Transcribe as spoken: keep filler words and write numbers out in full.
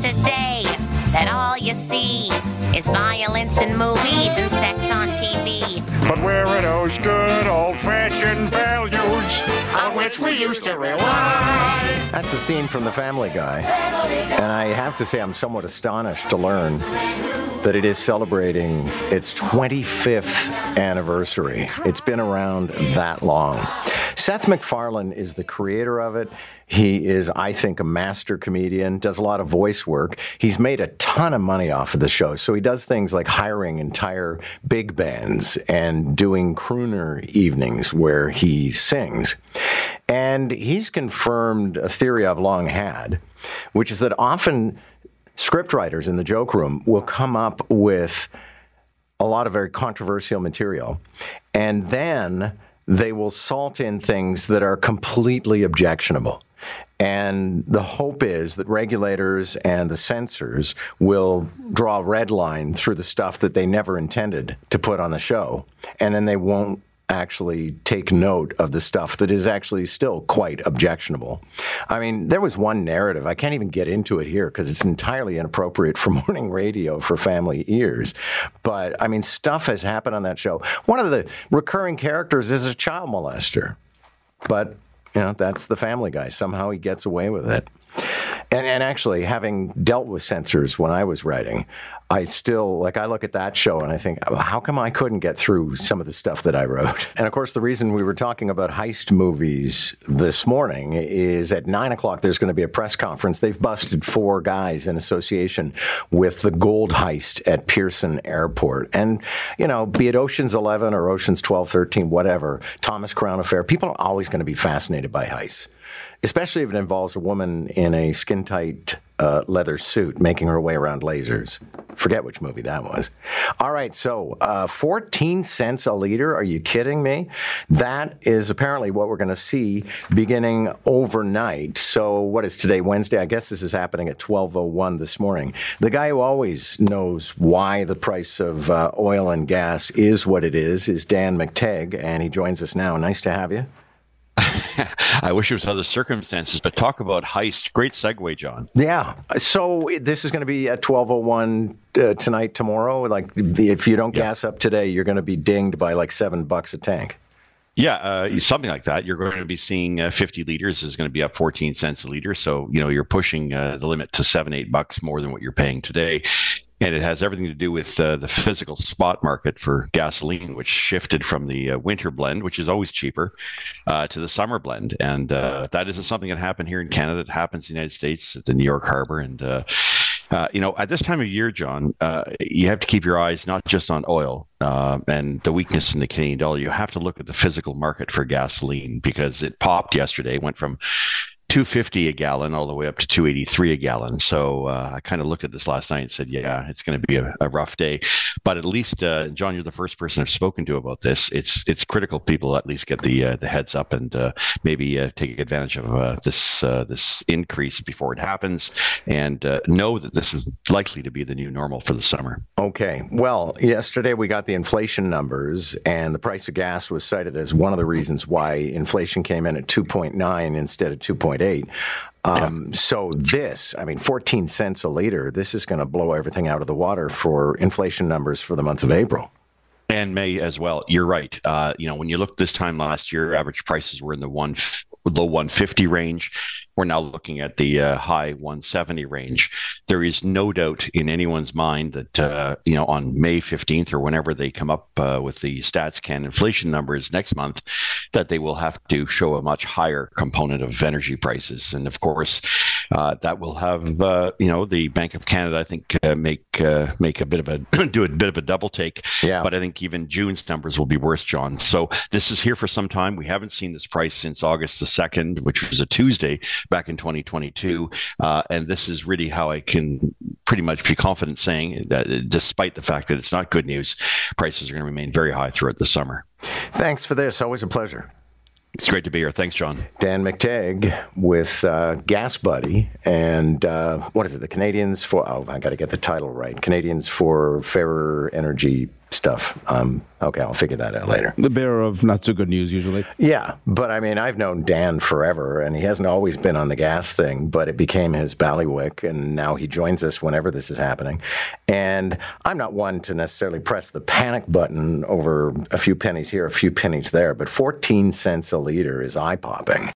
today that all you see is violence in movies and sex on T V. But where are those good old-fashioned values on which we used to rely? That's the theme from The Family Guy. And I have to say I'm somewhat astonished to learn that it is celebrating its twenty-fifth anniversary. It's been around that long. Seth MacFarlane is the creator of it. He is, I think, a master comedian, does a lot of voice work. He's made a ton of money off of the show. So he does things like hiring entire big bands and doing crooner evenings where he sings. And he's confirmed a theory I've long had, which is that often scriptwriters in the joke room will come up with a lot of very controversial material, and then they will salt in things that are completely objectionable. And the hope is that regulators and the censors will draw a red line through the stuff that they never intended to put on the show, and then they won't actually take note of the stuff that is actually still quite objectionable. I mean, there was one narrative, I can't even get into it here because it's entirely inappropriate for morning radio for family ears. But, I mean, stuff has happened on that show. One of the recurring characters is a child molester. But, you know, that's The Family Guy. Somehow he gets away with it. And, and actually, having dealt with censors when I was writing, I still, like, I look at that show and I think, how come I couldn't get through some of the stuff that I wrote? And, of course, the reason we were talking about heist movies this morning is at nine o'clock there's going to be a press conference. They've busted four guys in association with the gold heist at Pearson Airport. And, you know, be it Ocean's eleven or Ocean's twelve, thirteen, whatever, Thomas Crown Affair, people are always going to be fascinated by heists, especially if it involves a woman in a skin-tight uh, leather suit making her way around lasers. Forget which movie that was. All right, so uh, fourteen cents a liter, are you kidding me? That is apparently what we're going to see beginning overnight. So what is today, Wednesday? I guess this is happening at twelve oh one this morning. The guy who always knows why the price of uh, oil and gas is what it is is Dan McTeague, and he joins us now. Nice to have you. I wish it was other circumstances, but talk about heist. Great segue, John. Yeah. So this is going to be at twelve oh one uh, tonight, tomorrow. Like, if you don't yeah. gas up today, you're going to be dinged by like seven bucks a tank. Yeah, uh, something like that. You're going to be seeing uh, fifty liters is going to be up fourteen cents a liter. So, you know, you're pushing uh, the limit to seven, eight bucks more than what you're paying today. And it has everything to do with uh, the physical spot market for gasoline, which shifted from the uh, winter blend, which is always cheaper, uh, to the summer blend. And uh, that isn't something that happened here in Canada. It happens in the United States at the New York Harbor. And, uh, uh, you know, at this time of year, John, uh, you have to keep your eyes not just on oil uh, and the weakness in the Canadian dollar. You have to look at the physical market for gasoline because it popped yesterday, went from two fifty a gallon all the way up to two eighty-three a gallon. So uh, I kind of looked at this last night and said, yeah, it's going to be a, a rough day. But at least, uh, John, you're the first person I've spoken to about this. It's it's critical people at least get the uh, the heads up and uh, maybe uh, take advantage of uh, this uh, this increase before it happens and uh, know that this is likely to be the new normal for the summer. Okay. Well, yesterday we got the inflation numbers, and the price of gas was cited as one of the reasons why inflation came in at two point nine instead of two point eight. Um, yeah. So this, I mean, fourteen cents a liter, this is going to blow everything out of the water for inflation numbers for the month of April. And May as well. You're right. Uh, you know, when you look this time last year, average prices were in the one low one fifty range. We're now looking at the uh, high one seventy range. There is no doubt in anyone's mind that, uh, you know, on May fifteenth or whenever they come up uh, with the StatsCan inflation numbers next month, that they will have to show a much higher component of energy prices. And of course, uh, that will have, uh, you know, the Bank of Canada, I think, uh, make uh, make a bit of a, do a bit of a double take. Yeah. But I think even June's numbers will be worse, John. So this is here for some time. We haven't seen this price since August the second, which was a Tuesday back in twenty twenty-two. Uh, and this is really how I can pretty much be confident saying that despite the fact that it's not good news, prices are going to remain very high throughout the summer. Thanks for this. Always a pleasure. It's great to be here. Thanks, John. Dan McTeague with uh, Gas Buddy and uh, what is it? The Canadians for, oh, I got to get the title right. Canadians for Fairer Energy stuff. Um, okay, I'll figure that out later. The bearer of not so good news, usually. Yeah, but I mean, I've known Dan forever, and he hasn't always been on the gas thing, but it became his ballywick, and now he joins us whenever this is happening. And I'm not one to necessarily press the panic button over a few pennies here, a few pennies there, but fourteen cents a liter is eye-popping.